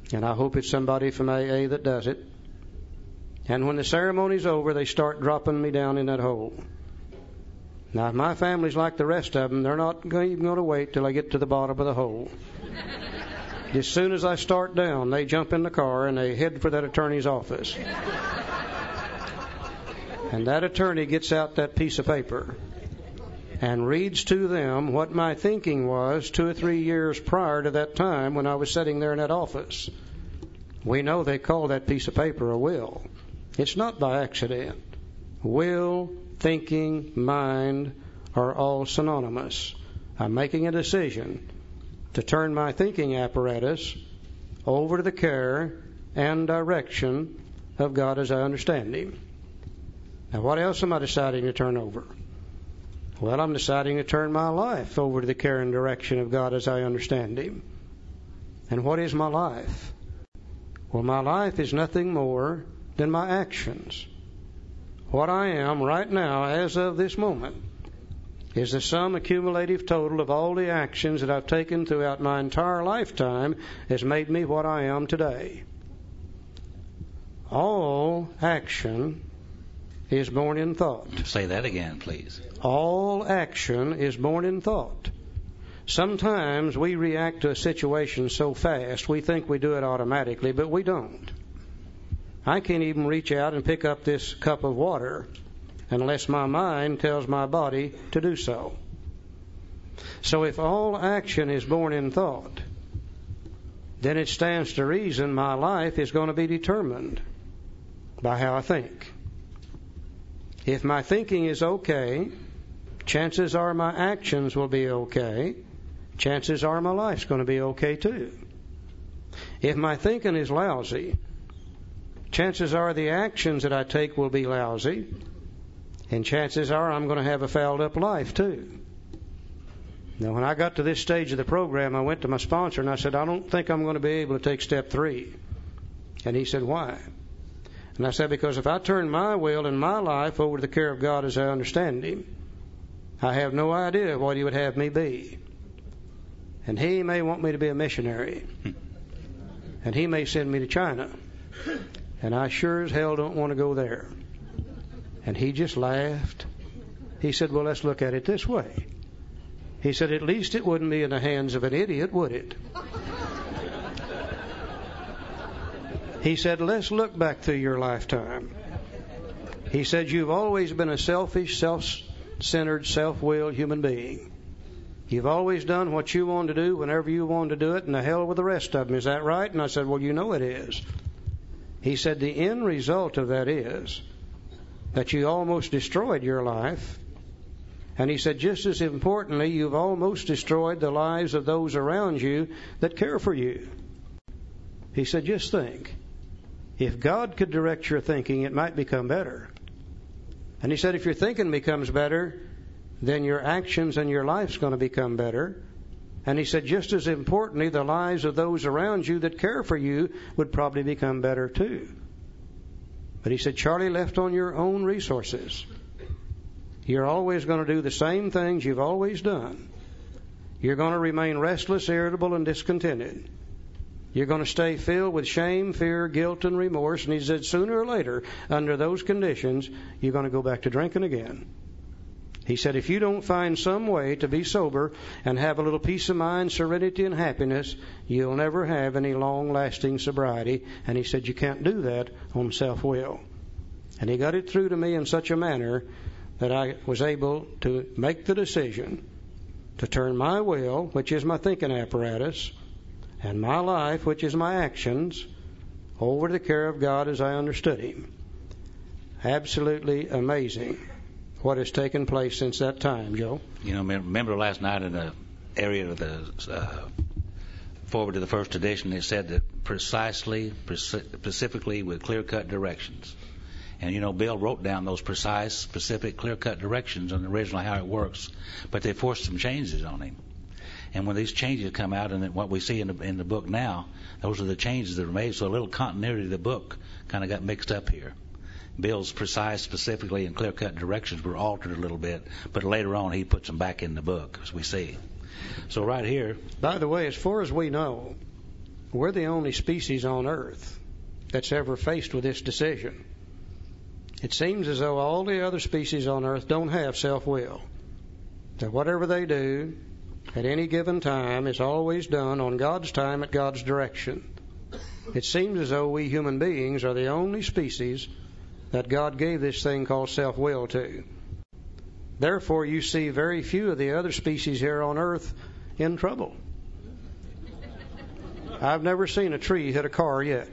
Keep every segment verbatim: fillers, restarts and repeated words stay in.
And I hope it's somebody from A A that does it. And when the ceremony's over, they start dropping me down in that hole. Now, if my family's like the rest of them, they're not even going to wait till I get to the bottom of the hole. As soon as I start down, they jump in the car and they head for that attorney's office. And that attorney gets out that piece of paper and reads to them what my thinking was two or three years prior to that time when I was sitting there in that office. We know they call that piece of paper a will. It's not by accident. Will, thinking, mind are all synonymous. I'm making a decision to turn my thinking apparatus over to the care and direction of God as I understand Him. Now, what else am I deciding to turn over? Well, I'm deciding to turn my life over to the care and direction of God as I understand Him. And what is my life? Well, my life is nothing more than my actions. What I am right now, as of this moment, is the sum accumulative total of all the actions that I've taken throughout my entire lifetime has made me what I am today. All action is born in thought. Say that again, please. All action is born in thought. Sometimes we react to a situation so fast we think we do it automatically, but we don't. I can't even reach out and pick up this cup of water unless my mind tells my body to do so. So if all action is born in thought, then it stands to reason my life is going to be determined by how I think. If my thinking is okay, chances are my actions will be okay. Chances are my life's going to be okay too. If my thinking is lousy, chances are the actions that I take will be lousy, and chances are I'm going to have a fouled up life too. Now, when I got to this stage of the program, I went to my sponsor and I said, I don't think I'm going to be able to take step three. And he said, why? And I said, because if I turn my will and my life over to the care of God as I understand Him, I have no idea what He would have me be. And He may want me to be a missionary. And He may send me to China. And I sure as hell don't want to go there. And he just laughed. He said, well, let's look at it this way. He said, at least it wouldn't be in the hands of an idiot, would it? He said, let's look back through your lifetime. He said, you've always been a selfish, self-centered, self-willed human being. You've always done what you wanted to do whenever you wanted to do it, and the hell with the rest of them. Is that right? And I said, well, you know it is. He said, the end result of that is that you almost destroyed your life. And he said, just as importantly, you've almost destroyed the lives of those around you that care for you. He said, just think. If God could direct your thinking, it might become better. And he said, if your thinking becomes better, then your actions and your life's going to become better. And he said, just as importantly, the lives of those around you that care for you would probably become better too. But he said, Charlie, left on your own resources, you're always going to do the same things you've always done. You're going to remain restless, irritable, and discontented. You're going to stay filled with shame, fear, guilt, and remorse. And he said, sooner or later, under those conditions, you're going to go back to drinking again. He said, if you don't find some way to be sober and have a little peace of mind, serenity, and happiness, you'll never have any long-lasting sobriety. And he said, you can't do that on self-will. And he got it through to me in such a manner that I was able to make the decision to turn my will, which is my thinking apparatus, and my life, which is my actions, over to the care of God as I understood Him. Absolutely amazing what has taken place since that time, Joe. You know, remember last night in the area of the uh, forward to the first edition, it said that precisely, specifically with clear-cut directions. And, you know, Bill wrote down those precise, specific, clear-cut directions on originally how it works, but they forced some changes on him. And when these changes come out, and what we see in the, in the book now, those are the changes that were made, so a little continuity of the book kind of got mixed up here. Bill's precise, specifically, and clear-cut directions were altered a little bit, but later on he puts them back in the book, as we see. So right here... By the way, as far as we know, we're the only species on earth that's ever faced with this decision. It seems as though all the other species on earth don't have self-will. That whatever they do at any given time is always done on God's time at God's direction. It seems as though we human beings are the only species that God gave this thing called self-will to. Therefore, you see very few of the other species here on earth in trouble. I've never seen a tree hit a car yet.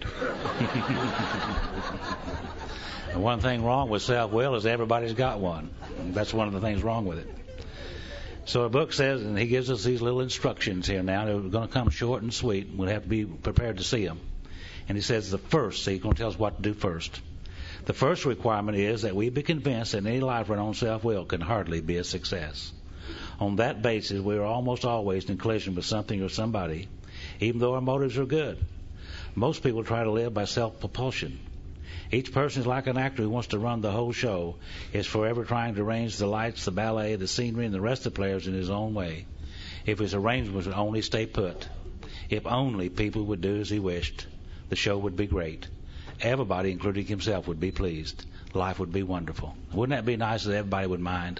The one thing wrong with self-will is everybody's got one. That's one of the things wrong with it. So the book says, and he gives us these little instructions here now. They're going to come short and sweet. We'll have to be prepared to see them. And he says the first, so he's going to tell us what to do first. The first requirement is that we be convinced that any life run on self-will can hardly be a success. On that basis, we are almost always in collision with something or somebody, even though our motives are good. Most people try to live by self-propulsion. Each person is like an actor who wants to run the whole show, is forever trying to arrange the lights, the ballet, the scenery, and the rest of the players in his own way. If his arrangements would only stay put, if only people would do as he wished, the show would be great. Everybody, including himself, would be pleased. Life would be wonderful. Wouldn't that be nice that everybody would mind?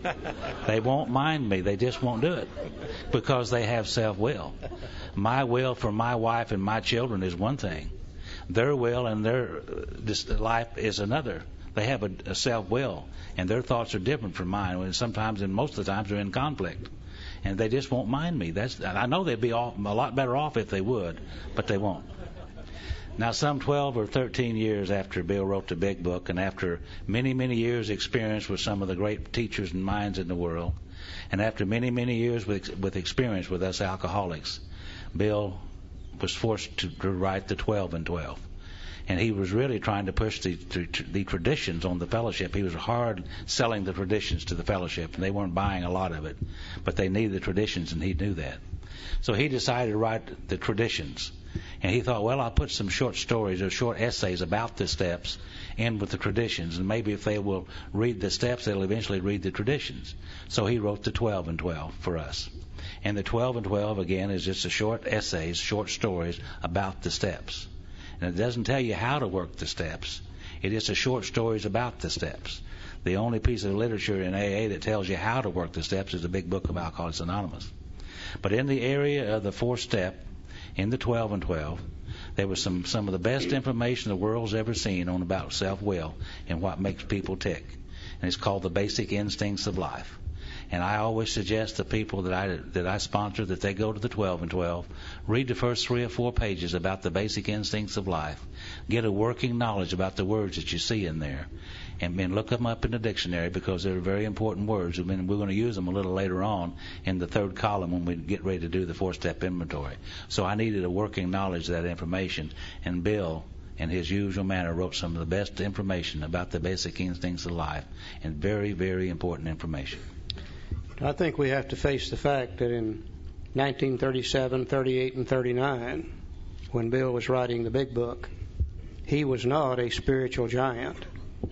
They won't mind me. They just won't do it because they have self-will. My will for my wife and my children is one thing. Their will and their this life is another. They have a, a self-will, and their thoughts are different from mine. And sometimes, and most of the times, they're in conflict, and they just won't mind me. That's I know they'd be off, a lot better off if they would, but they won't. Now, some twelve or thirteen years after Bill wrote the big book, and after many, many years' experience with some of the great teachers and minds in the world, and after many, many years with, with experience with us alcoholics, Bill was forced to, to write the twelve and twelve. And he was really trying to push the, the, the traditions on the fellowship. He was hard selling the traditions to the fellowship, and they weren't buying a lot of it. But they needed the traditions, and he knew that. So he decided to write the traditions. And he thought, well, I'll put some short stories or short essays about the steps in with the traditions. And maybe if they will read the steps, they'll eventually read the traditions. So he wrote the twelve and twelve for us. And the twelve and twelve, again, is just a short essays, short stories about the steps. And it doesn't tell you how to work the steps. It is a short stories about the steps. The only piece of literature in A A that tells you how to work the steps is the big book of Alcoholics Anonymous. But in the area of the fourth step, in the twelve and twelve, there was some, some of the best information the world's ever seen on about self-will and what makes people tick. And it's called the Basic Instincts of Life. And I always suggest to people that I that I sponsor that they go to the twelve and twelve, read the first three or four pages about the basic instincts of life, get a working knowledge about the words that you see in there, and then look them up in the dictionary because they're very important words. I mean, we're going to use them a little later on in the third column when we get ready to do the four-step inventory. So I needed a working knowledge of that information, and Bill, in his usual manner, wrote some of the best information about the basic instincts of life, and very, very important information. I think we have to face the fact that in nineteen thirty-seven, thirty-eight, and thirty-nine, when Bill was writing the big book, he was not a spiritual giant.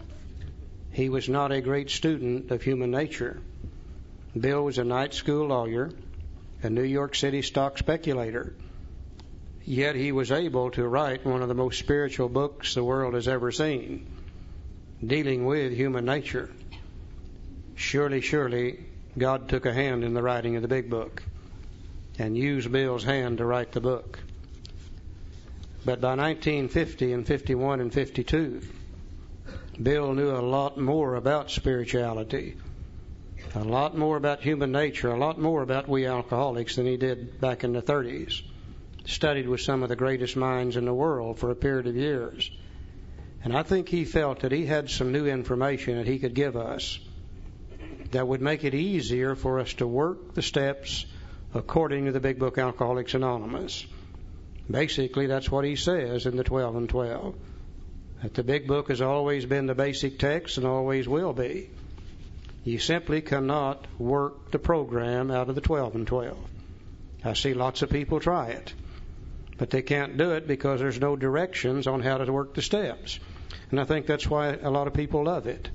He was not a great student of human nature. Bill was a night school lawyer, a New York City stock speculator. Yet he was able to write one of the most spiritual books the world has ever seen, dealing with human nature. Surely, surely, God took a hand in the writing of the big book and used Bill's hand to write the book. But by nineteen fifty and fifty-one and fifty-two, Bill knew a lot more about spirituality, a lot more about human nature, a lot more about we alcoholics than he did back in the thirties. Studied with some of the greatest minds in the world for a period of years. And I think he felt that he had some new information that he could give us that would make it easier for us to work the steps according to the big book Alcoholics Anonymous. Basically, that's what he says in the twelve and twelve. That the big book has always been the basic text and always will be. You simply cannot work the program out of the twelve and twelve. I see lots of people try it, but they can't do it because there's no directions on how to work the steps. And I think that's why a lot of people love it.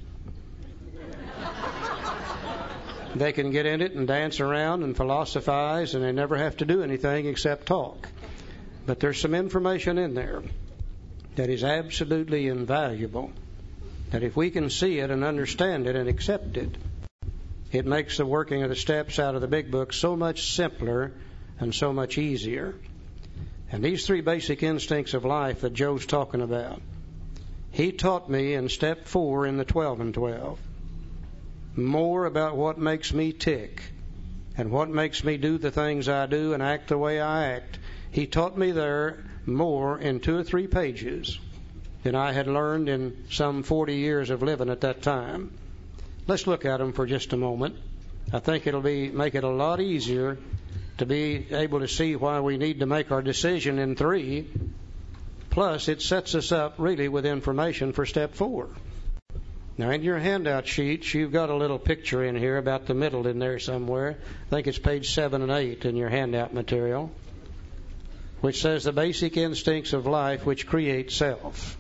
They can get in it and dance around and philosophize, and they never have to do anything except talk. But there's some information in there that is absolutely invaluable, that if we can see it and understand it and accept it, it makes the working of the steps out of the big book so much simpler and so much easier. And these three basic instincts of life that Joe's talking about, he taught me in step four in the twelve and twelve more about what makes me tick and what makes me do the things I do and act the way I act. He taught me there more in two or three pages than I had learned in some forty years of living at that time. Let's look at them for just a moment. I think it'll be make it a lot easier to be able to see why we need to make our decision in three. Plus, it sets us up really with information for step four. Now, in your handout sheets, you've got a little picture in here about the middle in there somewhere. I think it's page seven and eight in your handout material, which says the basic instincts of life which create self.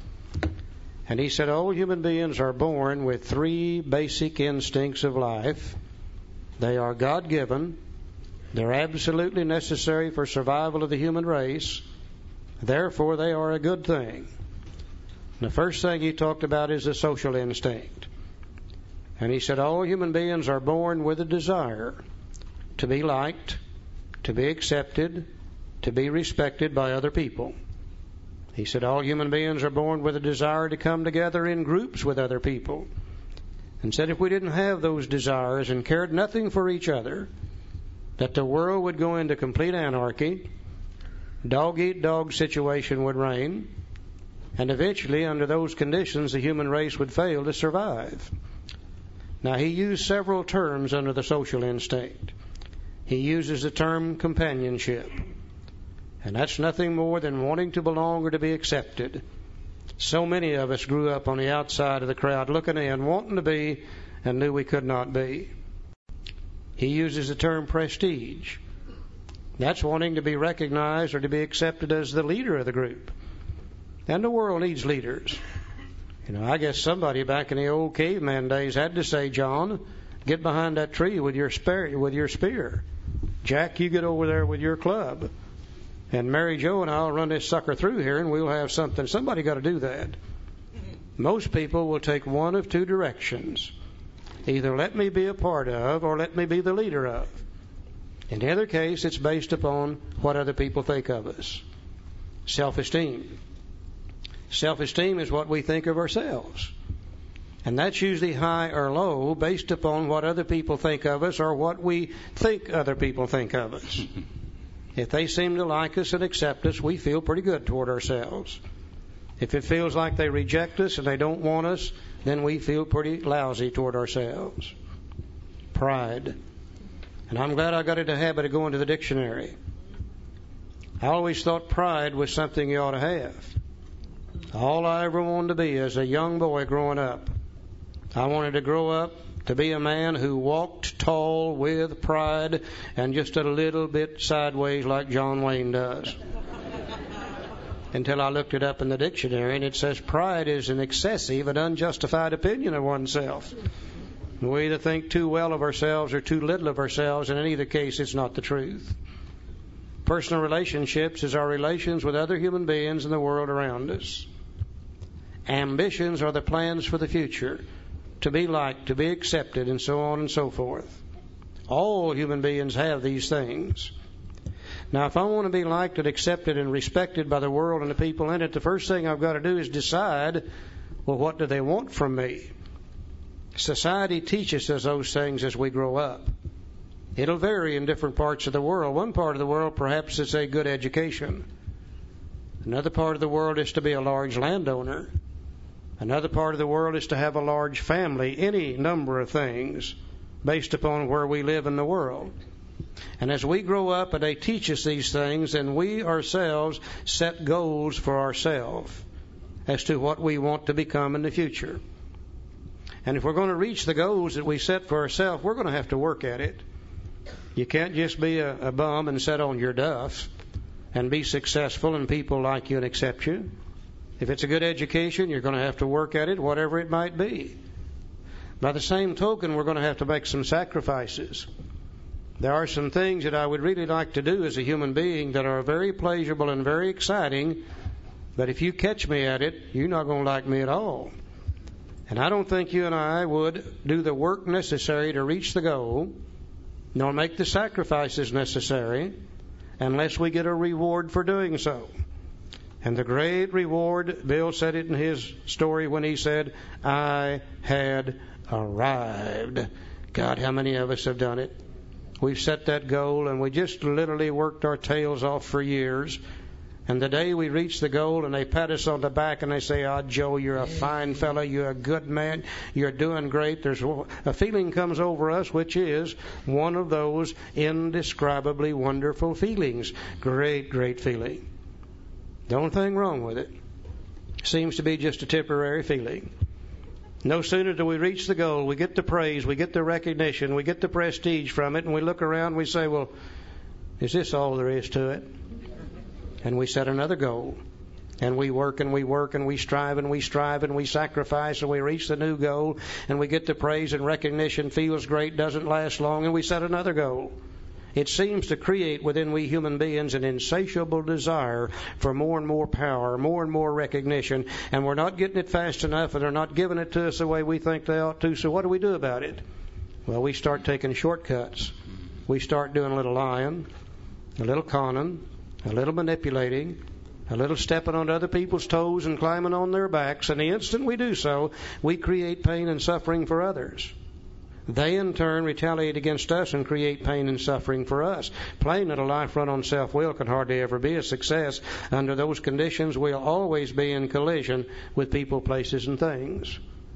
And he said all human beings are born with three basic instincts of life. They are God-given. They're absolutely necessary for survival of the human race. Therefore, they are a good thing. The first thing he talked about is the social instinct. And he said all human beings are born with a desire to be liked, to be accepted, to be respected by other people. He said all human beings are born with a desire to come together in groups with other people. And said if we didn't have those desires and cared nothing for each other, that the world would go into complete anarchy, dog-eat-dog situation would reign, and eventually, under those conditions, the human race would fail to survive. Now, he used several terms under the social instinct. He uses the term companionship. And that's nothing more than wanting to belong or to be accepted. So many of us grew up on the outside of the crowd, looking in, wanting to be, and knew we could not be. He uses the term prestige. That's wanting to be recognized or to be accepted as the leader of the group. And the world needs leaders. You know, I guess somebody back in the old caveman days had to say, John, get behind that tree with your spear, with your spear. Jack, you get over there with your club. And Mary Jo and I'll run this sucker through here and we'll have something. Somebody got to do that. Most people will take one of two directions. Either let me be a part of or let me be the leader of. In the other case, it's based upon what other people think of us. Self-esteem. Self-esteem is what we think of ourselves. And that's usually high or low based upon what other people think of us or what we think other people think of us. If they seem to like us and accept us, we feel pretty good toward ourselves. If it feels like they reject us and they don't want us, then we feel pretty lousy toward ourselves. Pride. And I'm glad I got into the habit of going to the dictionary. I always thought pride was something you ought to have. All I ever wanted to be as a young boy growing up, I wanted to grow up to be a man who walked tall with pride and just a little bit sideways like John Wayne does. Until I looked it up in the dictionary, and it says pride is an excessive and unjustified opinion of oneself. We either think too well of ourselves or too little of ourselves, and in either case, it's not the truth. Personal relationships is our relations with other human beings in the world around us. Ambitions are the plans for the future, to be liked, to be accepted, and so on and so forth. All human beings have these things. Now, if I want to be liked and accepted and respected by the world and the people in it, the first thing I've got to do is decide, well, what do they want from me? Society teaches us those things as we grow up. It'll vary in different parts of the world. One part of the world, perhaps, it's a good education. Another part of the world is to be a large landowner. Another part of the world is to have a large family. Any number of things based upon where we live in the world. And as we grow up and they teach us these things, then we ourselves set goals for ourselves as to what we want to become in the future. And if we're going to reach the goals that we set for ourselves, we're going to have to work at it. You can't just be a, a bum and sit on your duff and be successful and people like you and accept you. If it's a good education, you're going to have to work at it, whatever it might be. By the same token, we're going to have to make some sacrifices. There are some things that I would really like to do as a human being that are very pleasurable and very exciting, but if you catch me at it, you're not going to like me at all. And I don't think you and I would do the work necessary to reach the goal, nor make the sacrifices necessary, unless we get a reward for doing so. And the great reward, Bill said it in his story when he said, I had arrived. God, how many of us have done it? We've set that goal and we just literally worked our tails off for years. And the day we reach the goal and they pat us on the back and they say, oh, Joe, you're a fine fellow, you're a good man, you're doing great. There's a feeling comes over us which is one of those indescribably wonderful feelings. Great, great feeling. The only thing wrong with it seems to be just a temporary feeling. No sooner do we reach the goal, we get the praise, we get the recognition, we get the prestige from it, and we look around and we say, well, is this all there is to it? And we set another goal. And we work and we work and we strive and we strive and we sacrifice and we reach the new goal and we get the praise and recognition, feels great, doesn't last long, and we set another goal. It seems to create within we human beings an insatiable desire for more and more power, more and more recognition, and we're not getting it fast enough and they're not giving it to us the way we think they ought to. So what do we do about it? Well, we start taking shortcuts. We start doing a little lying, a little conning, a little manipulating, a little stepping on other people's toes and climbing on their backs, and the instant we do so, we create pain and suffering for others. They, in turn, retaliate against us and create pain and suffering for us. Plain that a life run on self-will can hardly ever be a success. Under those conditions, we'll always be in collision with people, places, and things.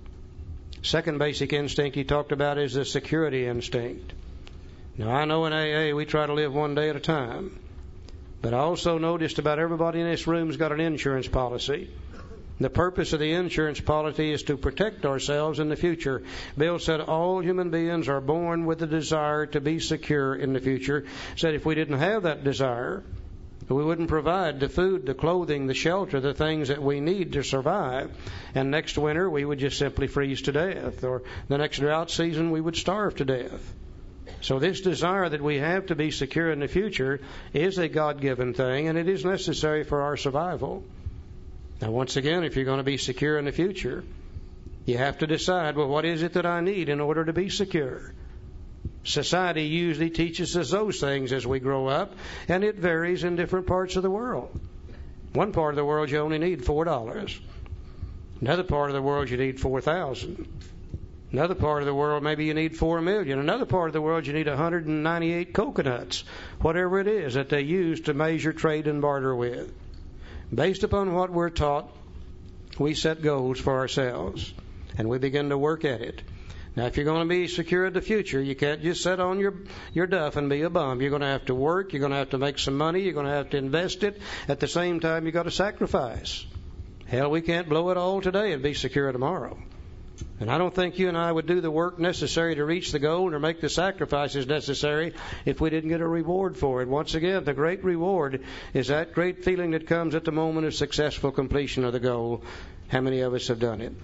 Second basic instinct he talked about is the security instinct. Now, I know in A A we try to live one day at a time. But I also noticed about everybody in this room's got an insurance policy. The purpose of the insurance policy is to protect ourselves in the future. Bill said all human beings are born with a desire to be secure in the future. Said if we didn't have that desire, we wouldn't provide the food, the clothing, the shelter, the things that we need to survive. And next winter we would just simply freeze to death. Or the next drought season we would starve to death. So this desire that we have to be secure in the future is a God-given thing, and it is necessary for our survival. Now, once again, if you're going to be secure in the future, you have to decide, well, what is it that I need in order to be secure? Society usually teaches us those things as we grow up, and it varies in different parts of the world. One part of the world you only need four dollars. Another part of the world you need four thousand dollars. Another part of the world, maybe you need four million. Another part of the world, you need one hundred ninety-eight coconuts. Whatever it is that they use to measure, trade, and barter with. Based upon what we're taught, we set goals for ourselves, and we begin to work at it. Now, if you're going to be secure in the future, you can't just sit on your, your duff and be a bum. You're going to have to work. You're going to have to make some money. You're going to have to invest it. At the same time, you've got to sacrifice. Hell, we can't blow it all today and be secure tomorrow. And I don't think you and I would do the work necessary to reach the goal or make the sacrifices necessary if we didn't get a reward for it. Once again, the great reward is that great feeling that comes at the moment of successful completion of the goal. How many of us have done it?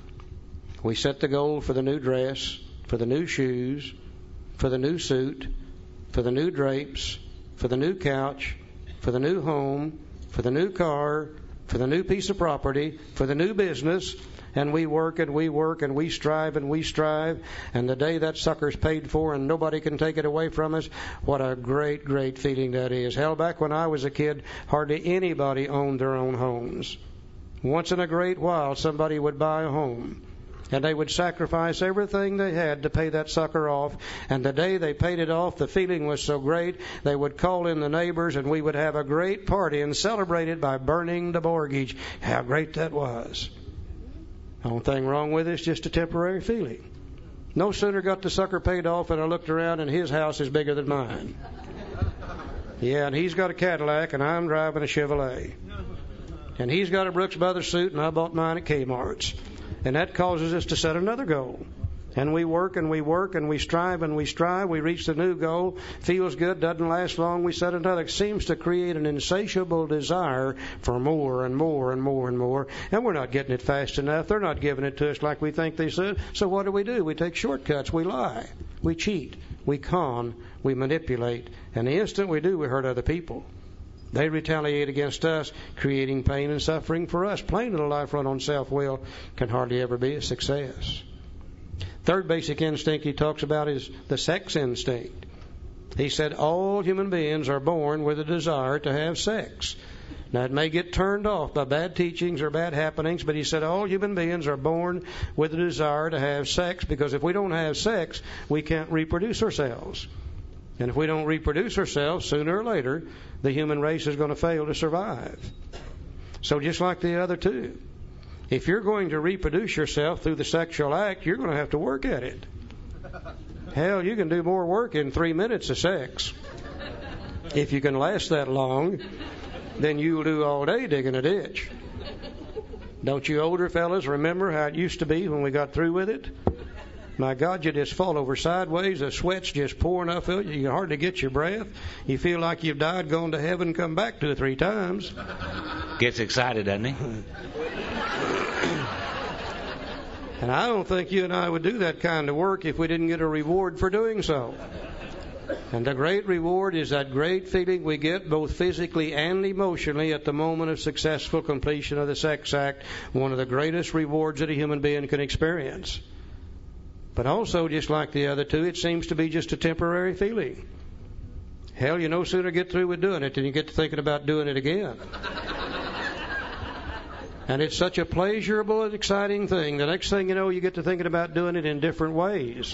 We set the goal for the new dress, for the new shoes, for the new suit, for the new drapes, for the new couch, for the new home, for the new car, for the new piece of property, for the new business. And we work and we work and we strive and we strive. And the day that sucker's paid for and nobody can take it away from us, what a great, great feeling that is. Hell, back when I was a kid, hardly anybody owned their own homes. Once in a great while, somebody would buy a home. And they would sacrifice everything they had to pay that sucker off. And the day they paid it off, the feeling was so great, they would call in the neighbors and we would have a great party and celebrate it by burning the mortgage. How great that was. The only thing wrong with it is just a temporary feeling. No sooner got the sucker paid off and I looked around and his house is bigger than mine. Yeah, and he's got a Cadillac and I'm driving a Chevrolet. And he's got a Brooks Brothers suit and I bought mine at Kmart's. And that causes us to set another goal. And we work and we work and we strive and we strive. We reach the new goal. Feels good, doesn't last long. We set another. It seems to create an insatiable desire for more and more and more and more. And we're not getting it fast enough. They're not giving it to us like we think they should. So what do we do? We take shortcuts. We lie. We cheat. we con, we manipulate, and the instant we do, we hurt other people. They retaliate against us, creating pain and suffering for us. Plain little life run on self-will can hardly ever be a success. Third basic instinct he talks about is the sex instinct. He said all human beings are born with a desire to have sex. Now, it may get turned off by bad teachings or bad happenings, but he said all human beings are born with a desire to have sex, because if we don't have sex, we can't reproduce ourselves. And if we don't reproduce ourselves, sooner or later, the human race is going to fail to survive. So just like the other two, if you're going to reproduce yourself through the sexual act, you're going to have to work at it. Hell, you can do more work in three minutes of sex. If you can last that long, then you'll do all day digging a ditch. Don't you older fellas remember how it used to be when we got through with it? My God, you just fall over sideways. The sweat's just pouring off of you. You can hardly get your breath. You feel like you've died, gone to heaven, come back two or three times. Gets excited, doesn't he? And I don't think you and I would do that kind of work if we didn't get a reward for doing so. And the great reward is that great feeling we get both physically and emotionally at the moment of successful completion of the sex act, one of the greatest rewards that a human being can experience. But also, just like the other two, it seems to be just a temporary feeling. Hell, you no sooner get through with doing it than you get to thinking about doing it again. And it's such a pleasurable and exciting thing. The next thing you know, you get to thinking about doing it in different ways.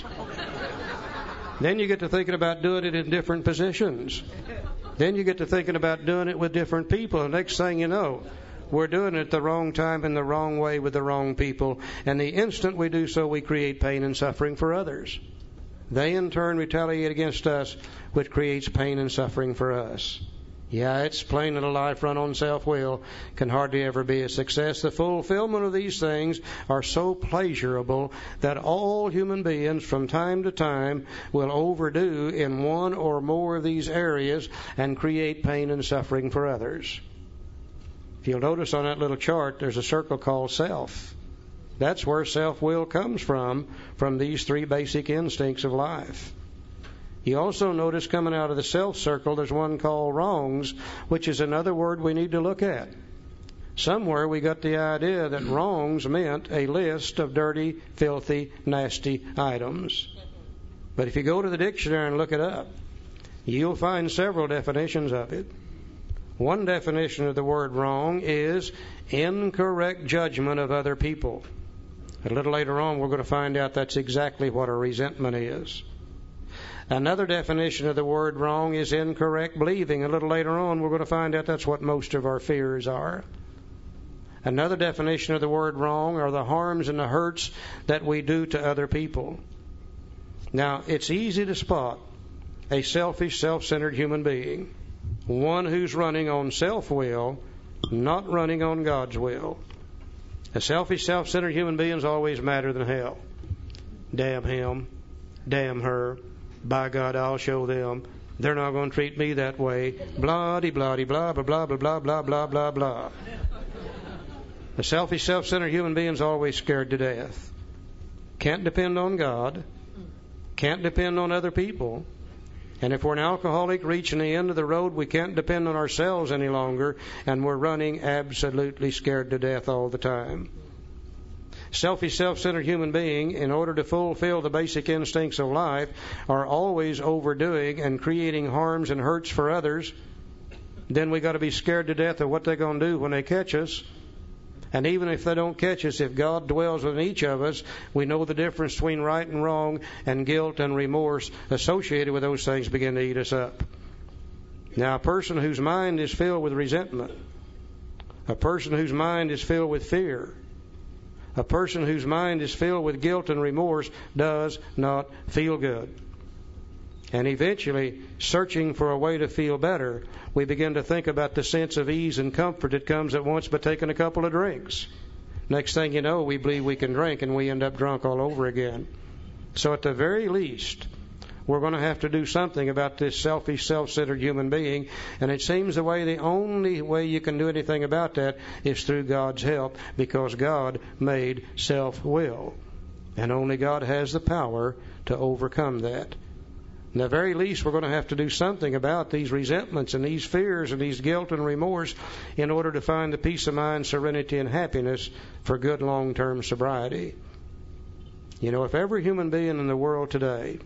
Then you get to thinking about doing it in different positions. Then you get to thinking about doing it with different people. The next thing you know, we're doing it the wrong time in the wrong way with the wrong people. And the instant we do so, we create pain and suffering for others. They in turn retaliate against us, which creates pain and suffering for us. Yeah, it's plain that a life run on self-will can hardly ever be a success. The fulfillment of these things are so pleasurable that all human beings from time to time will overdo in one or more of these areas and create pain and suffering for others. If you'll notice on that little chart, there's a circle called self. That's where self-will comes from, from these three basic instincts of life. You also notice coming out of the self circle, there's one called wrongs, which is another word we need to look at. Somewhere we got the idea that wrongs meant a list of dirty, filthy, nasty items. But if you go to the dictionary and look it up, you'll find several definitions of it. One definition of the word wrong is incorrect judgment of other people. A little later on, we're going to find out that's exactly what a resentment is. Another definition of the word wrong is incorrect believing. A little later on, we're going to find out that's what most of our fears are. Another definition of the word wrong are the harms and the hurts that we do to other people. Now, it's easy to spot a selfish, self-centered human being, one who's running on self-will, not running on God's will. A selfish, self-centered human being is always madder than hell. Damn him. Damn her. By God, I'll show them. They're not going to treat me that way. Blah-de, blah-de, blah, blah, blah, blah, blah, blah, blah, blah, blah. A selfish, self-centered human being is always scared to death. Can't depend on God. Can't depend on other people. And if we're an alcoholic reaching the end of the road, we can't depend on ourselves any longer, and we're running absolutely scared to death all the time. Selfish, self-centered human being, in order to fulfill the basic instincts of life, are always overdoing and creating harms and hurts for others. Then we got to be scared to death of what they're going to do when they catch us. And even if they don't catch us, if God dwells within each of us, we know the difference between right and wrong, and guilt and remorse associated with those things begin to eat us up. Now, a person whose mind is filled with resentment, a person whose mind is filled with fear, a person whose mind is filled with guilt and remorse does not feel good. And eventually, searching for a way to feel better, we begin to think about the sense of ease and comfort that comes at once by taking a couple of drinks. Next thing you know, we believe we can drink, and we end up drunk all over again. So at the very least, we're going to have to do something about this selfish, self-centered human being. And it seems the way, the only way you can do anything about that is through God's help, because God made self-will. And only God has the power to overcome that. In the very least, we're going to have to do something about these resentments and these fears and these guilt and remorse in order to find the peace of mind, serenity, and happiness for good long-term sobriety. You know, if every human being in the world today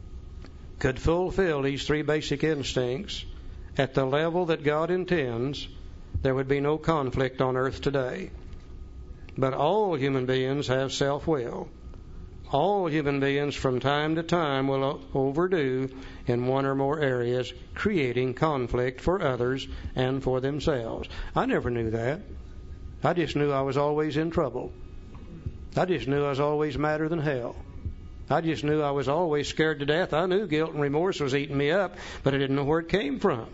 could fulfill these three basic instincts at the level that God intends, there would be no conflict on earth today. But all human beings have self-will. All human beings from time to time will overdo in one or more areas, creating conflict for others and for themselves. I never knew that. I just knew I was always in trouble. I just knew I was always madder than hell. I just knew I was always scared to death. I knew guilt and remorse was eating me up, but I didn't know where it came from.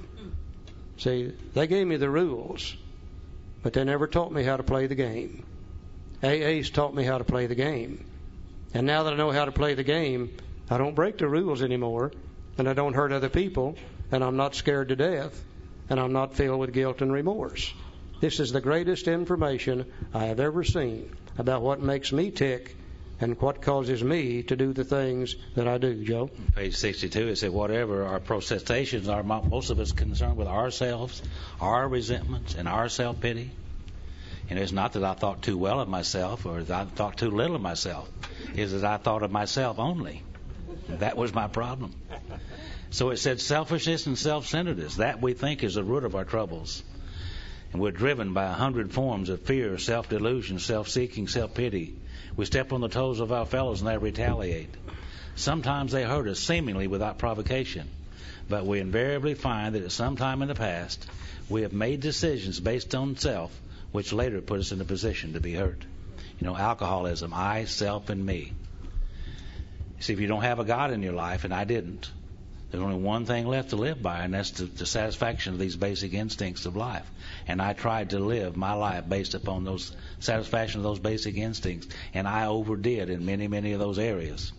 See, they gave me the rules, but they never taught me how to play the game. A A's taught me how to play the game. And now that I know how to play the game, I don't break the rules anymore, and I don't hurt other people, and I'm not scared to death, and I'm not filled with guilt and remorse. This is the greatest information I have ever seen about what makes me tick and what causes me to do the things that I do, Joe. Page sixty-two, it said, whatever our protestations are, most of us concerned with ourselves, our resentments, and our self-pity. And it's not that I thought too well of myself or that I thought too little of myself. It's that I thought of myself only. That was my problem. So it said selfishness and self-centeredness. That we think is the root of our troubles. And we're driven by a hundred forms of fear, self-delusion, self-seeking, self-pity. We step on the toes of our fellows and they retaliate. Sometimes they hurt us seemingly without provocation. But we invariably find that at some time in the past we have made decisions based on self which later put us in a position to be hurt. You know, alcoholism, I, self, and me. See, if you don't have a God in your life, and I didn't, there's only one thing left to live by, and that's the, the satisfaction of these basic instincts of life. And I tried to live my life based upon those satisfaction of those basic instincts, and I overdid in many, many of those areas.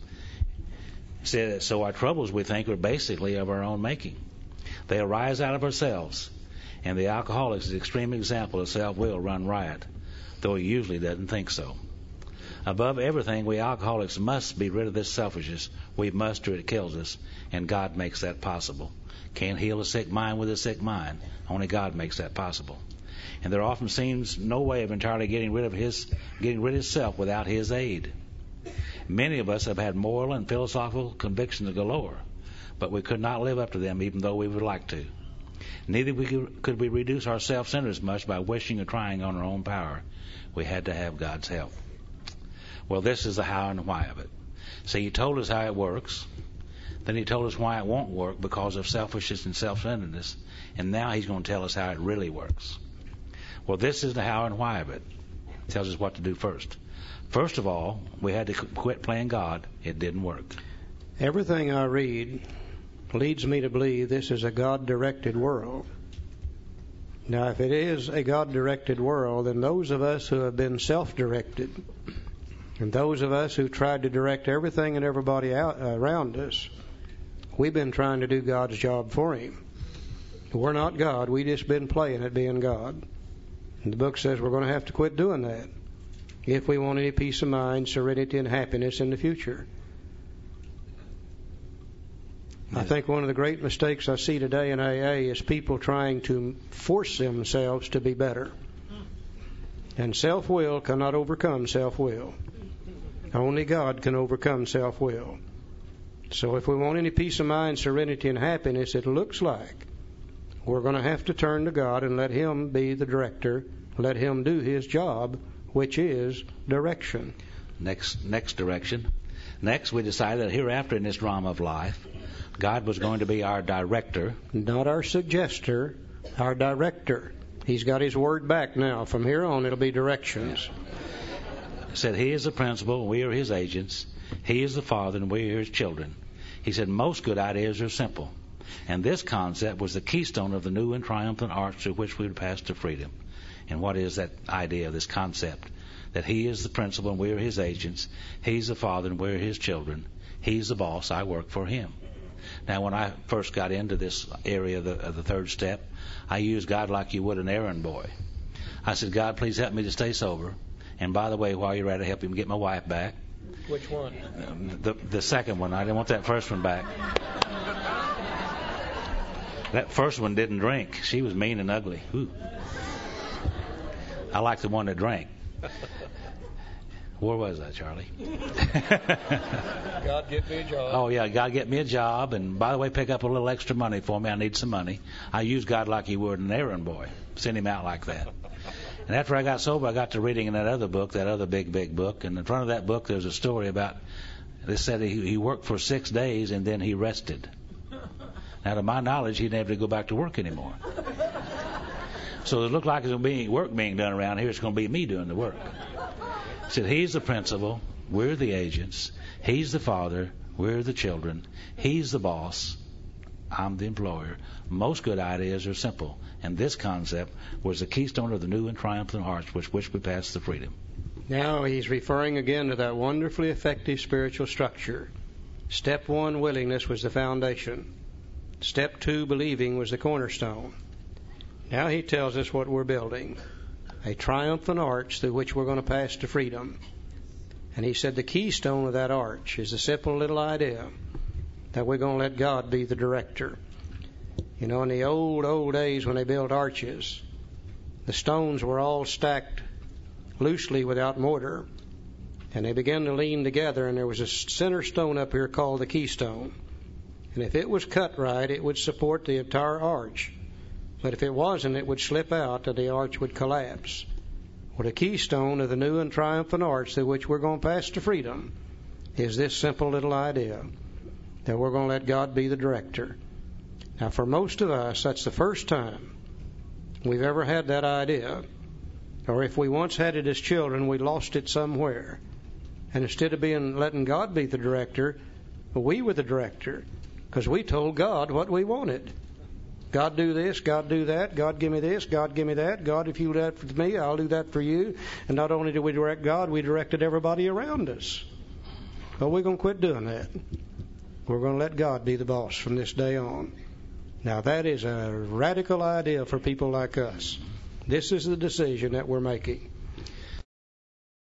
See, so our troubles, we think, are basically of our own making. They arise out of ourselves. And the alcoholic is an extreme example of self-will run riot, though he usually doesn't think so. Above everything, we alcoholics must be rid of this selfishness. We must, or it kills us, and God makes that possible. Can't heal a sick mind with a sick mind. Only God makes that possible. And there often seems no way of entirely getting rid of his, getting rid of self without His aid. Many of us have had moral and philosophical convictions galore, but we could not live up to them even though we would like to. Neither we could, could we reduce our self-centeredness much by wishing or trying on our own power. We had to have God's help. Well, this is the how and why of it. See, He told us how it works. Then He told us why it won't work because of selfishness and self-centeredness. And now He's going to tell us how it really works. Well, this is the how and why of it. It tells us what to do first. First of all, we had to quit playing God. It didn't work. Everything I read leads me to believe this is a God-directed world. Now, if it is a God-directed world, then those of us who have been self-directed, and those of us who tried to direct everything and everybody out, uh, around us, we've been trying to do God's job for Him. We're not God. We've just been playing at being God. And the book says we're going to have to quit doing that if we want any peace of mind, serenity, and happiness in the future. I think one of the great mistakes I see today in A A is people trying to force themselves to be better. And self-will cannot overcome self-will. Only God can overcome self-will. So if we want any peace of mind, serenity, and happiness, it looks like we're going to have to turn to God and let Him be the director, let Him do His job, which is direction. Next, next direction. Next, we decided that hereafter in this drama of life, God was going to be our director. Not our suggester, our director. He's got His word back now. From here on, it'll be directions. He said He is the principal, and we are His agents. He is the Father, and we are His children. He said most good ideas are simple. And this concept was the keystone of the new and triumphant arch through which we would pass to freedom. And what is that idea, this concept? That He is the principal, and we are His agents. He's the Father, and we're His children. He's the boss. I work for Him. Now, when I first got into this area of the, of the third step, I used God like you would an errand boy. I said, God, please help me to stay sober. And by the way, while you're at it, help Him get my wife back. Which one? The, the second one. I didn't want that first one back. That first one didn't drink. She was mean and ugly. Ooh. I like the one that drank. Where was I, Charlie? God, get me a job. Oh, yeah, God, get me a job. And by the way, pick up a little extra money for me. I need some money. I use God like he would an errand boy. Send him out like that. And after I got sober, I got to reading in that other book, that other big, big book. And in front of that book, there's a story about, they said he, he worked for six days and then he rested. Now, to my knowledge, he never go back to work anymore. So it looked like there's going to be work being done around here. It's going to be me doing the work. He said, he's the principal, we're the agents. He's the father, we're the children. He's the boss, I'm the employer. Most good ideas are simple. And this concept was the keystone of the new and triumphant arch with which we pass to freedom. Now he's referring again to that wonderfully effective spiritual structure. Step one, willingness, was the foundation. Step two, believing, was the cornerstone. Now he tells us what we're building. A triumphant arch through which we're going to pass to freedom. And he said the keystone of that arch is a simple little idea that we're going to let God be the director. You know, in the old, old days when they built arches, the stones were all stacked loosely without mortar. And they began to lean together, and there was a center stone up here called the keystone. And if it was cut right, it would support the entire arch. But if it wasn't, it would slip out and the arch would collapse. Well, the keystone of the new and triumphant arch through which we're going to pass to freedom is this simple little idea that we're going to let God be the director. Now, for most of us, that's the first time we've ever had that idea. Or if we once had it as children, we lost it somewhere. And instead of being letting God be the director, we were the director because we told God what we wanted. God, do this. God, do that. God, give me this. God, give me that. God, if you do that for me, I'll do that for you. And not only did we direct God, we directed everybody around us. But we're going to quit doing that. We're going to let God be the boss from this day on. Now, that is a radical idea for people like us. This is the decision that we're making.